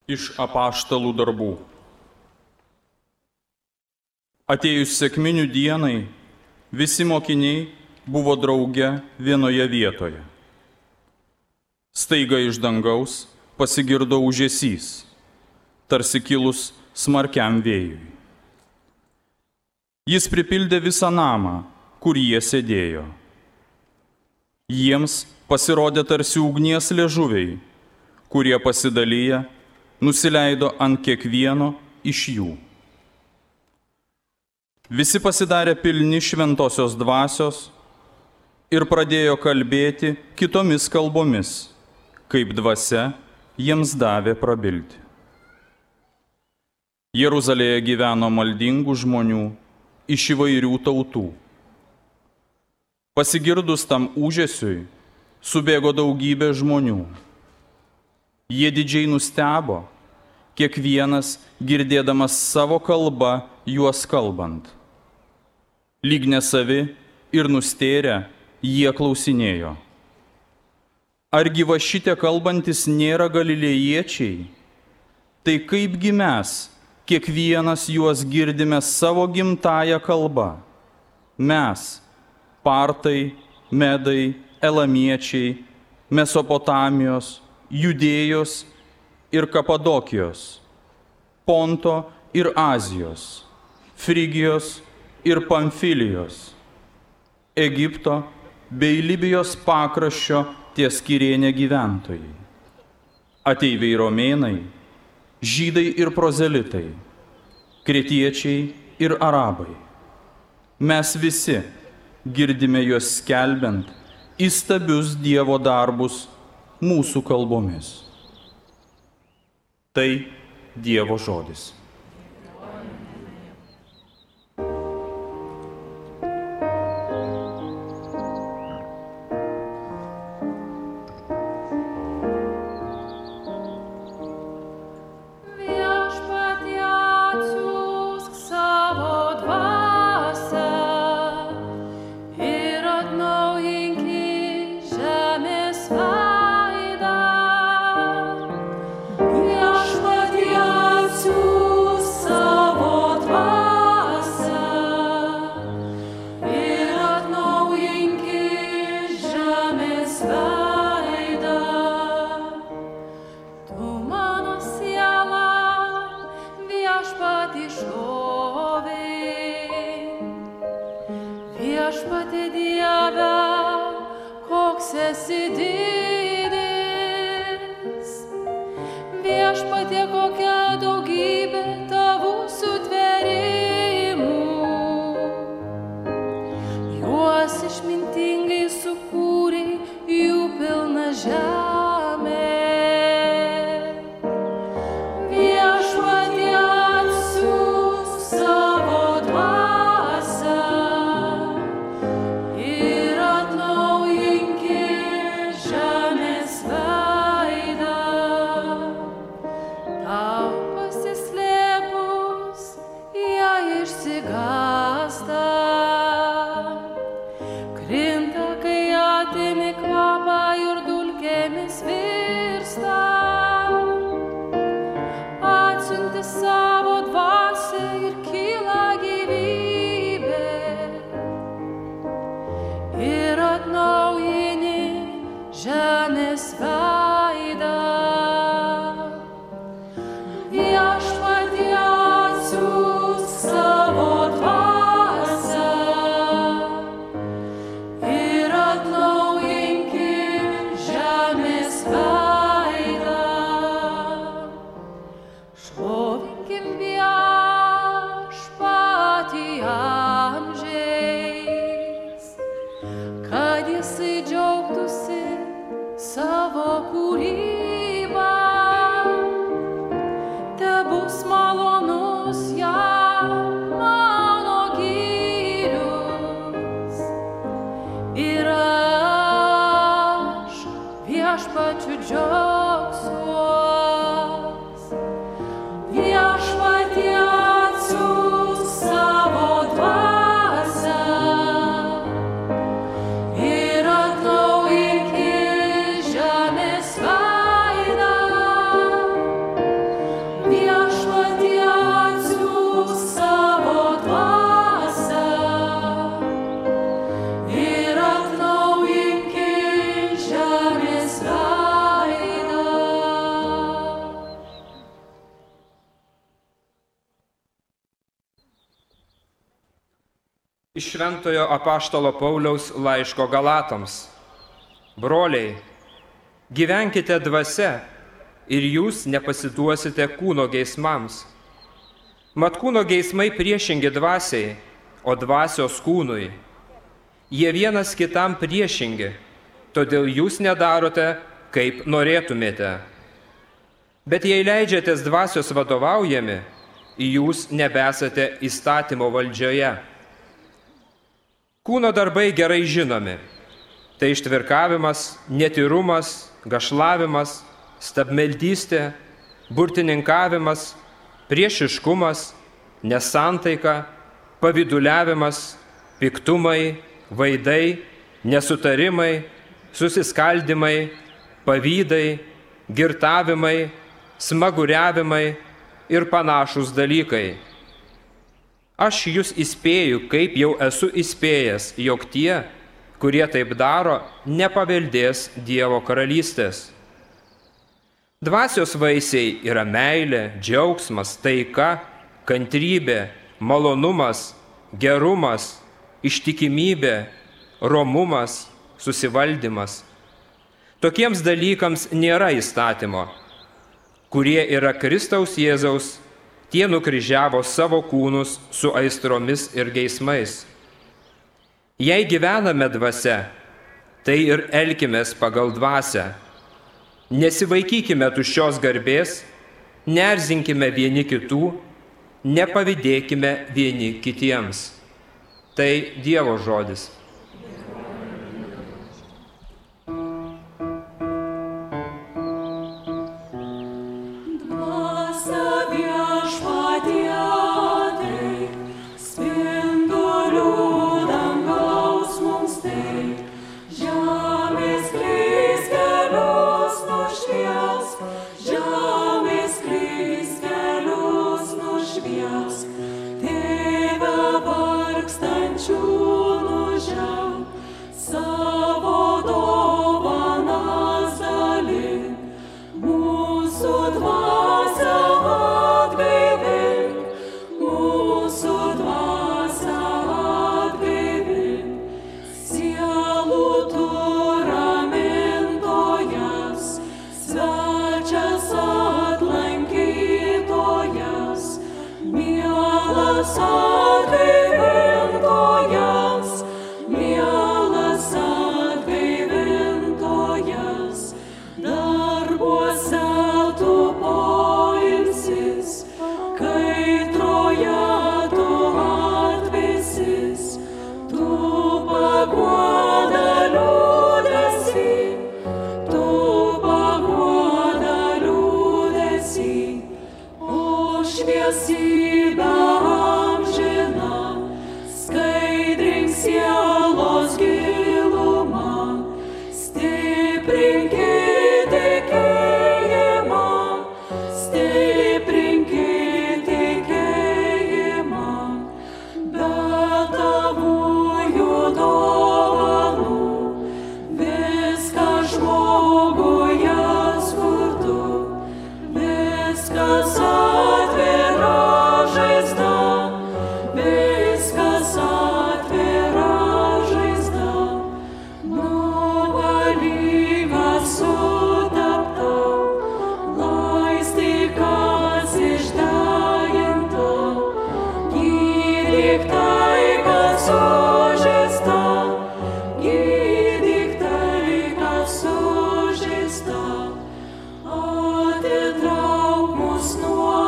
Iš apaštalų darbų. Atėjus sekminių dienai, visi mokiniai buvo drauge vienoje vietoje. Staiga iš dangaus pasigirdo ūžesys, tarsi kilus smarkiam vėjui. Jis pripildė visą namą, kur jie sėdėjo. Jiems pasirodė tarsi ugnies liežuviai, kurie pasidalyję nusileido ant kiekvieno iš jų. Visi pasidarė pilni šventosios dvasios ir pradėjo kalbėti kitomis kalbomis, kaip dvasia jiems davė prabilti. Jeruzalėje gyveno maldingų žmonių iš įvairių tautų. Pasigirdus tam ūžesiui, subėgo daugybė žmonių. Jie didžiai nustebo, kiekvienas girdėdamas savo kalbą juos kalbant. Lyg nesavi ir nustėrę, jie klausinėjo: argi va šitie kalbantis nėra galilėjiečiai? Tai kaipgi mes, kiekvienas juos girdime savo gimtąją kalbą? Mes, partai, medai, elamiečiai, Mesopotamijos, Judėjos ir Kapadokijos, Ponto ir Azijos, Frigijos ir Pamfilijos, Egipto bei Libijos pakraščio ties Kirėne gyventojai, ateiviai romėnai, žydai ir prozelitai, kretiečiai ir arabai. Mes visi girdime juos skelbiant įstabius Dievo darbus mūsų kalbomis. Tai Dievo žodis. Viešpatie Dieve, koks esi didis, Viešpatie, kokia daugybė tavų sutvėrimų, juos išmintingai sukūrei, jų pilna žemė. Viešpatie, atsiųsk savo dvasią ir atnaujinki žemės veidą. Tau pasislėpus, jai Iš Šventojo apaštalo Pauliaus laiško Galatams. Broliai, gyvenkite dvasia ir jūs nepasiduosite kūno geismams. Mat kūno geismai priešingi dvasiai, o dvasios kūnui. Jie vienas kitam priešingi, todėl jūs nedarote, kaip norėtumėte. Bet jei leidžiatės dvasios vadovaujami, jūs nebesate įstatymo valdžioje. Kūno darbai gerai žinomi. Tai ištvirkavimas, netyrumas, gašlavimas, stabmeldystė, burtininkavimas, priešiškumas, nesantaika, pavyduliavimas, piktumai, vaidai, nesutarimai, susiskaldimai, pavydai, girtavimai, smaguriavimai ir panašūs dalykai. Aš jūs įspėju, kaip jau esu įspėjęs, jog tie, kurie taip daro, nepaveldės Dievo karalystės. Dvasios vaisiai yra meilė, džiaugsmas, taika, kantrybė, malonumas, gerumas, ištikimybė, romumas, susivaldymas. Tokiems dalykams nėra įstatymo. Kurie yra Kristaus Jėzaus, tie nukryžiavo savo kūnus su aistromis ir geismais. Jei gyvename dvasia, tai ir elkimės pagal dvasią. Nesivaikykime tuščios garbės, neerzinkime vieni kitų, nepavydėkime vieni kitiems. Tai Dievo žodis. Atitrauk mus nuo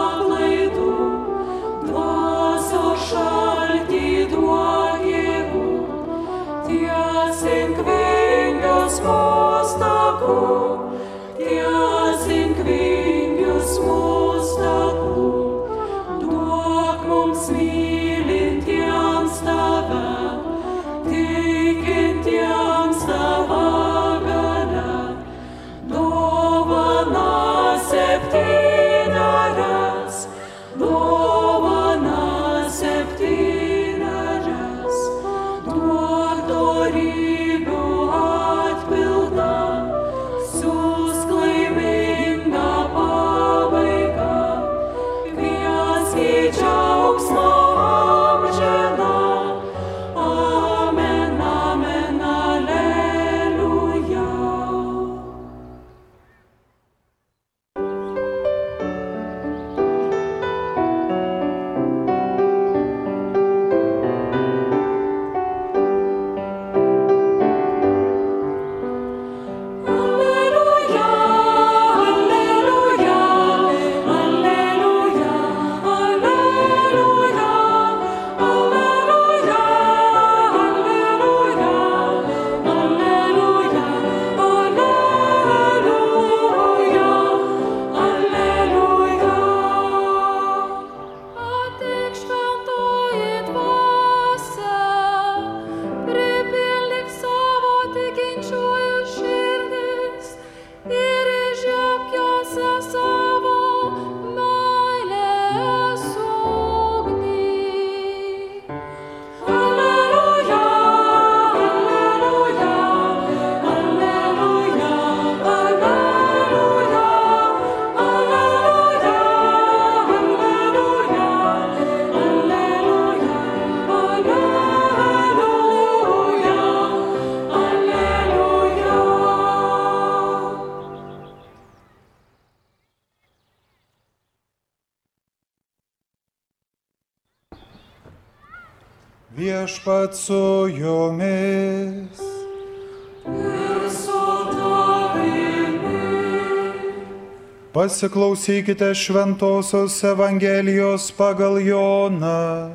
Viešpats su jumis. Ir su tavimi. Pasiklausykite Šventosios Evangelijos pagal Joną.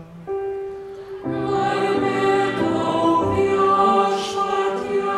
Laimė tau, Viešpatie.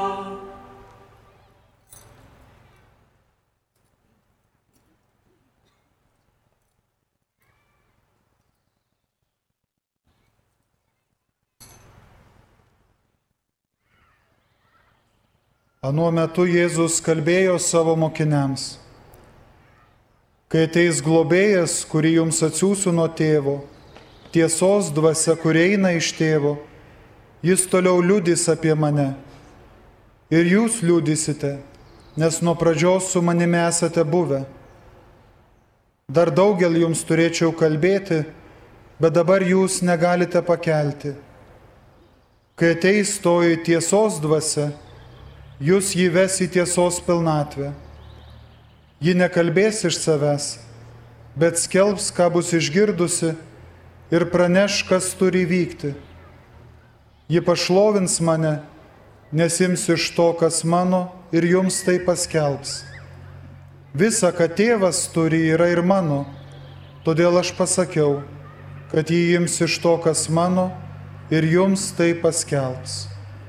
Anuo metu Jėzus kalbėjo savo mokiniams: Kai ateis globėjas, kurį jums atsiųsiu nuo tėvo, tiesos dvasia, kuri eina iš tėvo, jis toliau liudys apie mane. Ir jūs liudysite, nes nuo pradžios su manimi esate buvę. Dar daugelį jums turėčiau kalbėti, bet dabar jūs negalite pakelti. Kai ateis toji tiesos dvasia, jūs jį ves į tiesos pilnatvę. Ji nekalbės iš savęs, bet skelbs, ką bus išgirdusi, ir praneš, kas turi vykti. Ji pašlovins mane, nes ims iš to, kas mano, ir jums tai paskelbs. Visa, ką tėvas turi, yra ir mano, todėl aš pasakiau, kad ji ims iš to, kas mano, ir jums tai paskelbs.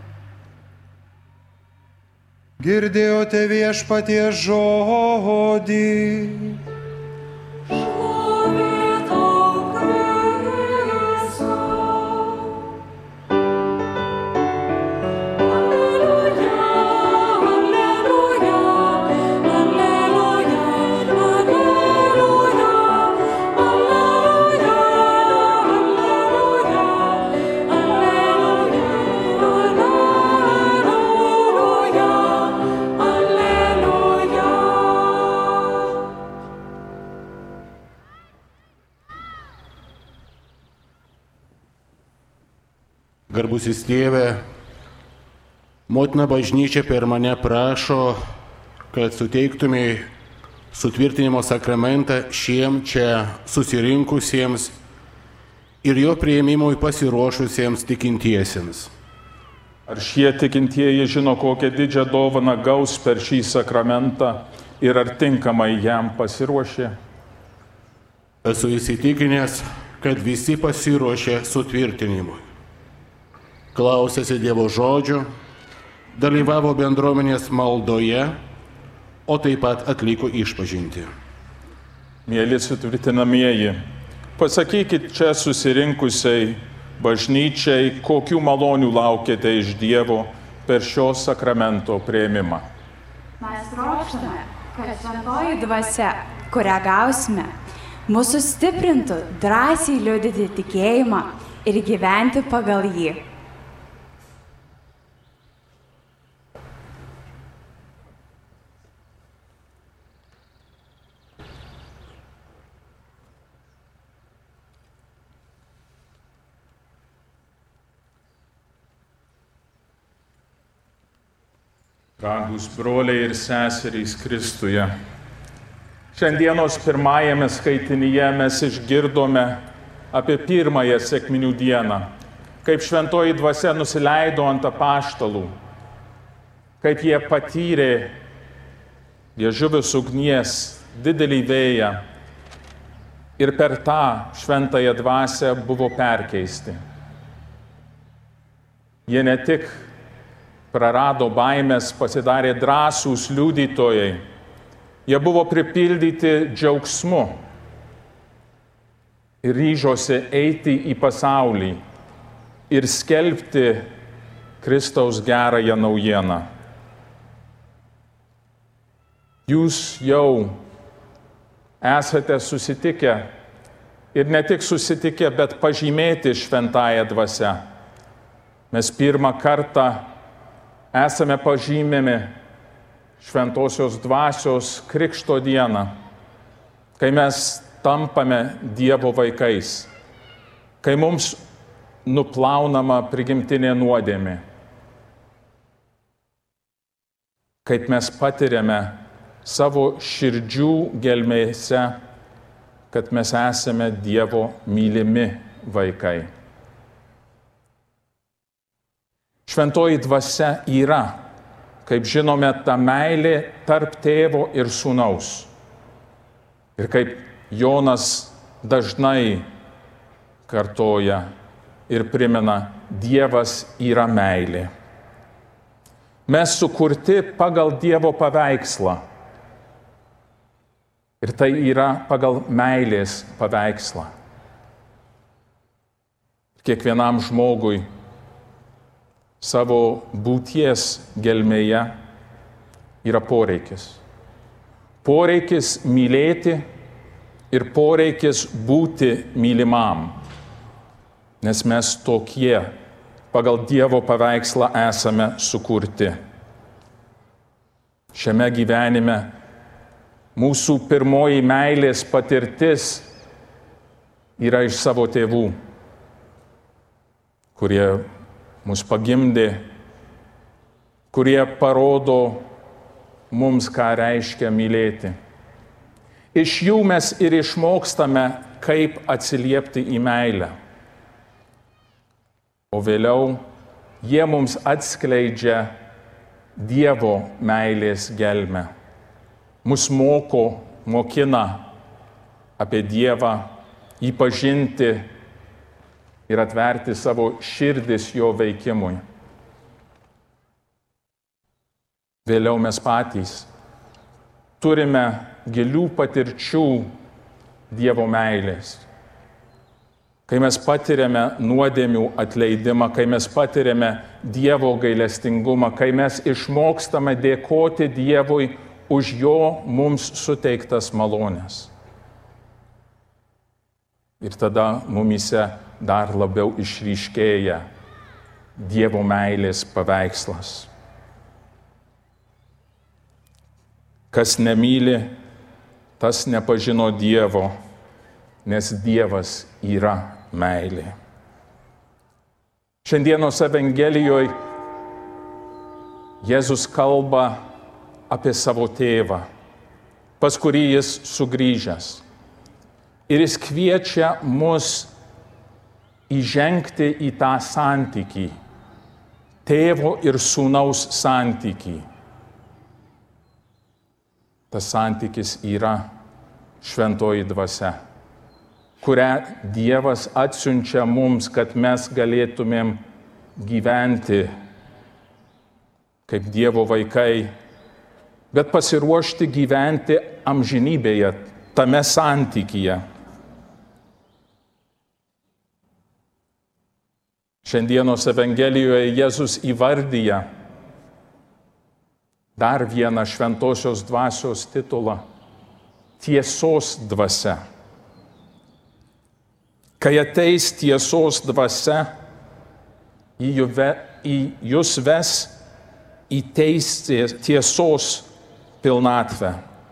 Girdėjote Viešpaties žodį. Šlovė tau, Kristau. Alleluja, alleluja, alleluja, alleluja, alleluja, alleluja, Garbusis tėve, motina bažnyčia per mane prašo, kad suteiktumėj sutvirtinimo sakramentą šiem čia susirinkusiems ir jo priėmimui pasiruošusiems tikintiesiems. Ar šie tikintieji žino, kokią didžią dovaną gaus per šį sakramentą ir ar tinkamai jam pasiruošė? Esu įsitikinęs, kad visi pasiruošė sutvirtinimui. Klausėsi Dievo žodžio, dalyvavo bendruomenės maldoje, o taip pat atliko išpažintį. Mėly sutvirtinamieji, pasakykit čia susirinkusiai bažnyčiai, kokių malonių laukiate iš Dievo per šio sakramento priėmimą. Mes trokštame, kad šventoji dvasia, kurią gausime, mūsų stiprintų drąsiai liudyti tikėjimą ir gyventi pagal jį. Brangūs broliai ir seserys Kristuje, šiandienos pirmajame skaitinyje mes išgirdome apie pirmąją sekminių dieną, kaip šventoji dvasia nusileido ant apaštalų, kaip jie patyrė liežuvios ugnies didelį vėją ir per tą šventąją dvasią buvo perkeisti. Jie ne tik prarado baimės, pasidarė drąsūs liudytojai. Jie buvo pripildyti džiaugsmu ir ryžosi eiti į pasaulį ir skelbti Kristaus gerąją naujieną. Jūs jau esate susitikę ir ne tik susitikę, bet pažymėti šventąją dvasią. Mes pirmą kartą esame pažymimi šventosios dvasios krikšto dieną, kai mes tampame Dievo vaikais, kai mums nuplaunama prigimtinė nuodėmė, kaip mes patiriame savo širdžių gelmėse, kad mes esame Dievo mylimi vaikai. Šventoji dvasia yra, kaip žinome, ta meilė tarp tėvo ir sūnaus. Ir kaip Jonas dažnai kartoja ir primena, Dievas yra meilė. Mes sukurti pagal Dievo paveikslą. Ir tai yra pagal meilės paveikslą. Kiekvienam žmogui savo būties gelmėje yra poreikis. Poreikis mylėti ir poreikis būti mylimam. Nes mes tokie pagal Dievo paveikslą esame sukurti. Šiame gyvenime mūsų pirmoji meilės patirtis yra iš savo tėvų, kurie mus pagimdė, kurie parodo mums, ką reiškia mylėti. Iš jų mes ir išmokstame, kaip atsiliepti į meilę. O vėliau jie mums atskleidžia Dievo meilės gelmę. Mus mokina apie Dievą, jį pažinti ir atverti savo širdis jo veikimui. Vėliau mes patys turime gilių patirčių Dievo meilės. Kai mes patiriame nuodėmių atleidimą, kai mes patiriame Dievo gailestingumą, kai mes išmokstame dėkoti Dievui už jo mums suteiktas malonės. Ir tada mumyse dar labiau išryškėja Dievo meilės paveikslas. Kas nemyli, tas nepažino Dievo, nes Dievas yra meilė. Šiandienos Evangelijoje Jėzus kalba apie savo tėvą, pas kurį jis sugrįžęs. Ir jis kviečia mus įžengti į tą santykį, tėvo ir sūnaus santykį. Tas santykis yra šventoji dvasia, kurią Dievas atsiunčia mums, kad mes galėtumėm gyventi kaip Dievo vaikai, bet pasiruošti gyventi amžinybėje, tame santykyje. Šiandienos Evangelijoje Jėzus įvardyja dar vieną šventosios dvasios titulą – tiesos dvasia. Kai ateis tiesos dvasia, į jūs ves į tiesos pilnatvę.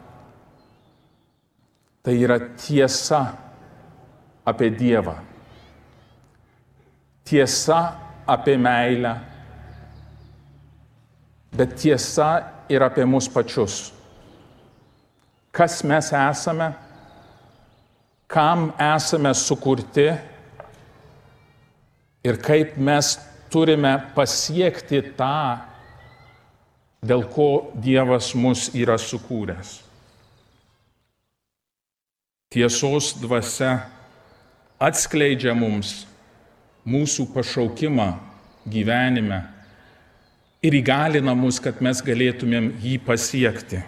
Tai yra tiesa apie Dievą. Tiesa apie meilę, bet tiesa ir apie mus pačius. Kas mes esame, kam esame sukurti ir kaip mes turime pasiekti tą, dėl ko Dievas mus yra sukūręs. Tiesos dvasia atskleidžia mums mūsų pašaukimą gyvenime ir įgalina mus, kad mes galėtumėm jį pasiekti.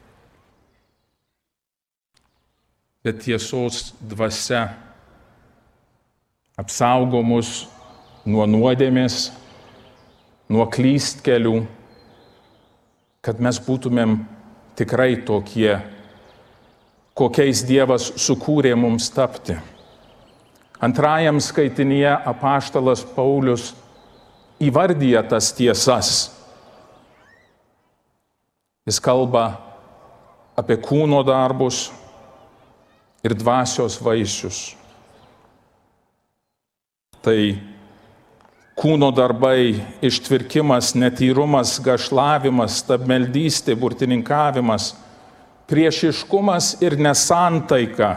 Bet tiesos dvasia apsaugo mus nuo nuodėmės, nuo klystkelių, kad mes būtumėm tikrai tokie, kokiais Dievas sukūrė mums tapti. Antrajam skaitinyje apaštalas Paulius įvardyja tas tiesas. Jis kalba apie kūno darbus ir dvasios vaisius. Tai kūno darbai, ištvirkimas, netyrumas, gašlavimas, stabmeldystė, burtininkavimas, priešiškumas ir nesantaika,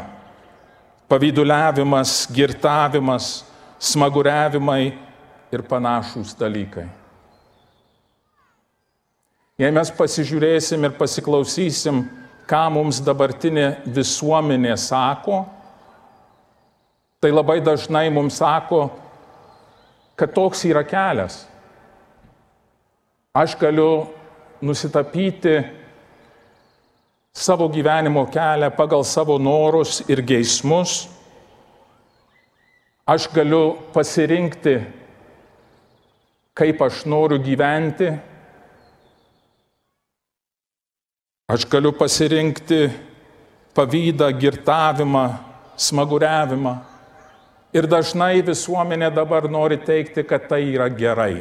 pavyduliavimas, girtavimas, smaguriavimai ir panašūs dalykai. Jei mes pasižiūrėsim ir pasiklausysim, ką mums dabartinė visuomenė sako, tai labai dažnai mums sako, kad toks yra kelias. Aš galiu nusitapyti savo gyvenimo kelią pagal savo norus ir geismus. Aš galiu pasirinkti, kaip aš noriu gyventi. Aš galiu pasirinkti pavydą, girtavimą, smaguriavimą. Ir dažnai visuomenė dabar nori teikti, kad tai yra gerai.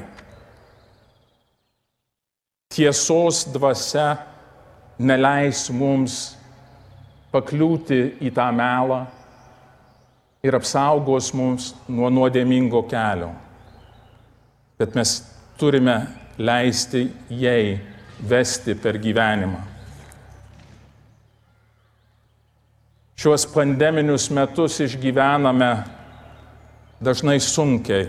Tiesos dvasia neleis mums pakliūti į tą melą ir apsaugos mums nuo nuodėmingo kelio. Bet mes turime leisti jai vesti per gyvenimą. Šiuos pandeminius metus išgyvename dažnai sunkiai.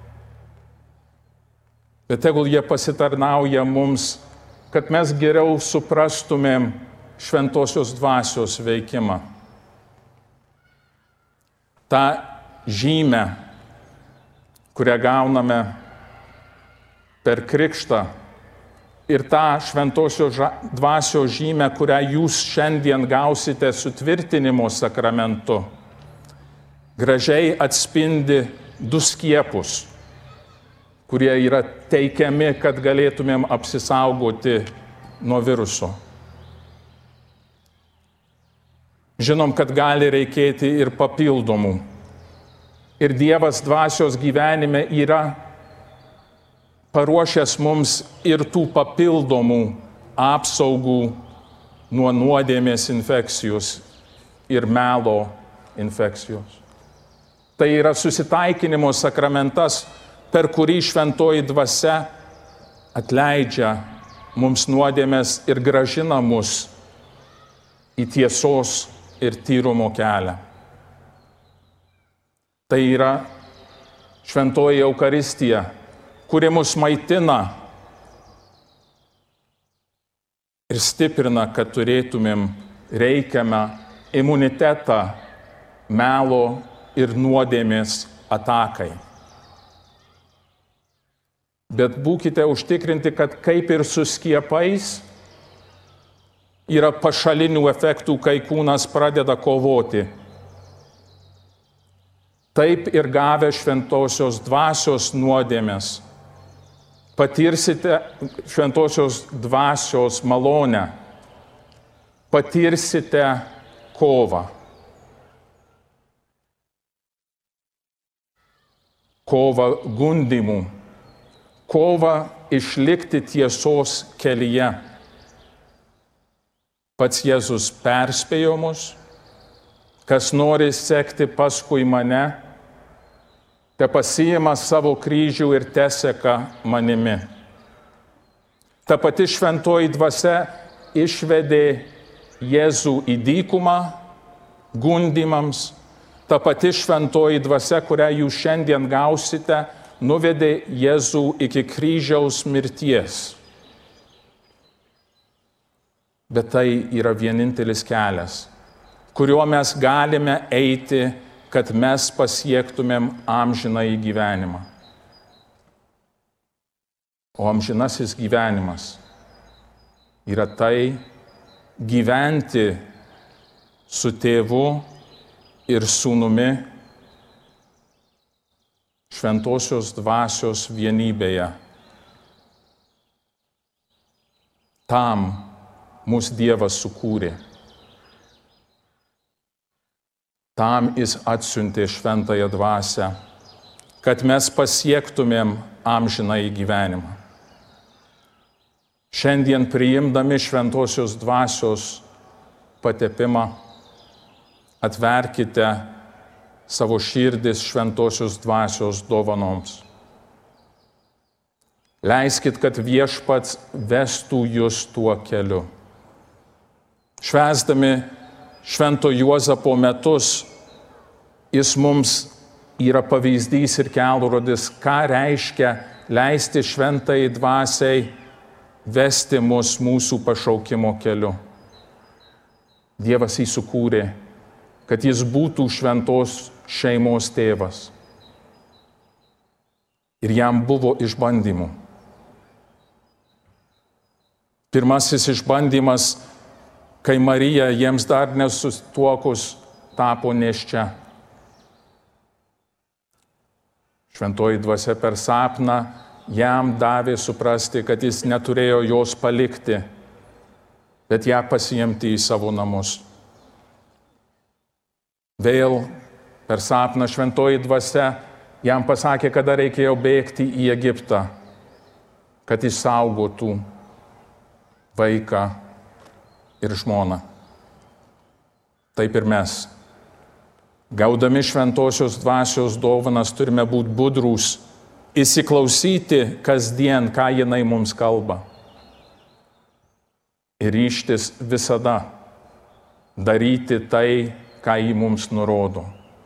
Bet tegul jie pasitarnauja mums, kad mes geriau suprastumėm šventosios dvasios veikimą. Ta žymę, kurią gauname per krikštą, ir tą šventosios dvasios žymę, kurią jūs šiandien gausite sutvirtinimo sakramentu, gražiai atspindi 2 skiepus, kurie yra teikiami, kad galėtumėm apsisaugoti nuo viruso. Žinom, kad gali reikėti ir papildomų. Ir Dievas dvasios gyvenime yra paruošęs mums ir tų papildomų apsaugų nuo nuodėmės infekcijos ir melo infekcijos. Tai yra susitaikinimo sakramentas, per kurį šventoji dvasia atleidžia mums nuodėmės ir gražina mus į tiesos ir tyrumo kelią. Tai yra šventoji Eukaristija, kuri mus maitina ir stiprina, kad turėtumėm reikiamą imunitetą melo ir nuodėmės atakai. Bet būkite užtikrinti, kad kaip ir su skiepais yra pašalinių efektų, kai kūnas pradeda kovoti. Taip ir gavę šventosios dvasios nuodėmės, patirsite šventosios dvasios malonę, patirsite kovą. Kovą gundymų, kovą išlikti tiesos kelyje. Pats Jėzus perspėjo mus, kas nori sekti paskui mane, te pasiima savo kryžių ir teseka manimi. Ta pati šventoji dvasia išvedė Jėzų į dykumą gundymams. Ta pati šventoji dvasia, kurią jūs šiandien gausite, nuvedė Jėzų iki kryžiaus mirties. Bet tai yra vienintelis kelias, kuriuo mes galime eiti, kad mes pasiektumėm amžinąjį gyvenimą. O amžinasis gyvenimas yra tai gyventi su tėvu ir sūnumi šventosios dvasios vienybėje. Tam mūsų Dievas sukūrė. Tam jis atsiuntė šventąją dvasią, kad mes pasiektumėm amžinąjį gyvenimą. Šiandien priimdami šventosios dvasios patepimą, atverkite savo širdis šventosios dvasios dovanoms. Leiskit, kad Viešpats vestų jūs tuo keliu. Švęsdami Švento Juozapo metus, jis mums yra pavyzdys ir kelrodis, ką reiškia leisti šventai dvasiai vesti mus mūsų pašaukimo keliu. Dievas jį sukūrė, kad jis būtų šventos šeimos tėvas. Ir jam buvo išbandymų. Pirmasis išbandymas, kai Marija jiems dar nesusituokus tapo nėščia. Šventoji dvasia per sapną jam davė suprasti, kad jis neturėjo jos palikti, bet ją pasiimti į savo namus. Vėl per sapną šventoji dvasia jam pasakė, kada reikėjo bėgti į Egiptą, kad išsaugotų vaiką ir žmoną. Taip ir mes. Gaudami šventosios dvasios dovanas turime būti budrūs, įsiklausyti kasdien, ką jinai mums kalba. Ir ryžtis visada daryti tai, ką ji mums nurodo.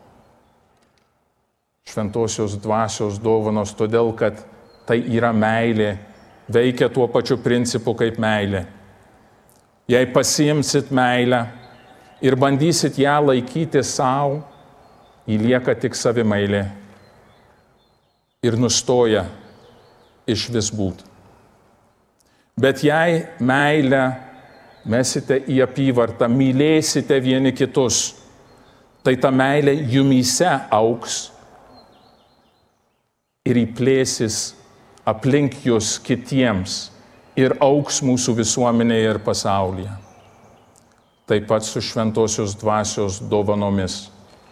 Šventosios dvasios dovanos todėl, kad tai yra meilė, veikia tuo pačiu principu kaip meilė. Jei pasiimsit meilę ir bandysit ją laikyti savo, įlieka tik savimeilė ir nustoja iš vis būt. Bet jei meilę mesite į apyvartą, mylėsite vieni kitus, tai ta meilė jumyse augs ir įplėsis aplink jūs kitiems ir augs mūsų visuomenėje ir pasaulyje. Taip pat su šventosios dvasios dovanomis.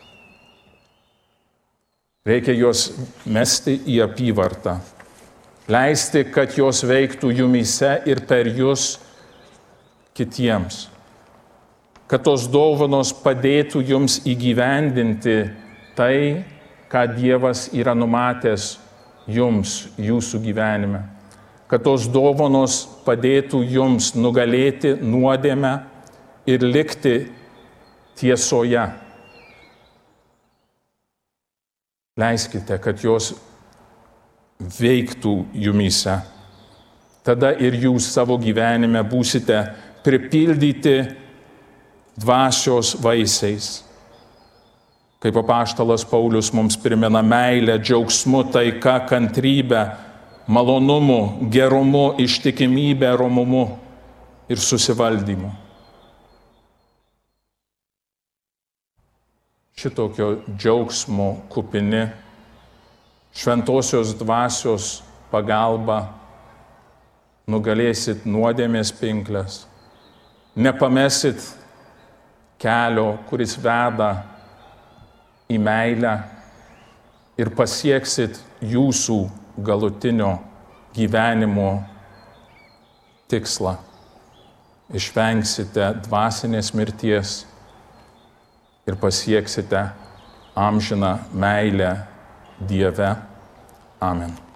Reikia juos mesti į apyvartą, leisti, kad jos veiktų jumyse ir per jūs kitiems, kad tos dovanos padėtų jums įgyvendinti tai, ką Dievas yra numatęs jums, jūsų gyvenime, kad tos dovanos padėtų jums nugalėti nuodėmę ir likti tiesoje. Leiskite, kad jos veiktų jumyse. Tada ir jūs savo gyvenime būsite pripildyti dvasios vaisiais. Kaip apaštalas Paulius mums primena meilę, džiaugsmu, taika, kantrybę, malonumu, gerumu, ištikimybę, romumu ir susivaldymu. Šitokio džiaugsmo kupini, šventosios dvasios pagalba nugalėsit nuodėmės pinkles, nepamesit kelio, kuris veda į meilę ir pasieksit jūsų galutinio gyvenimo tikslą. Išvengsite dvasinės mirties ir pasieksite amžiną meilę Dieve. Amen.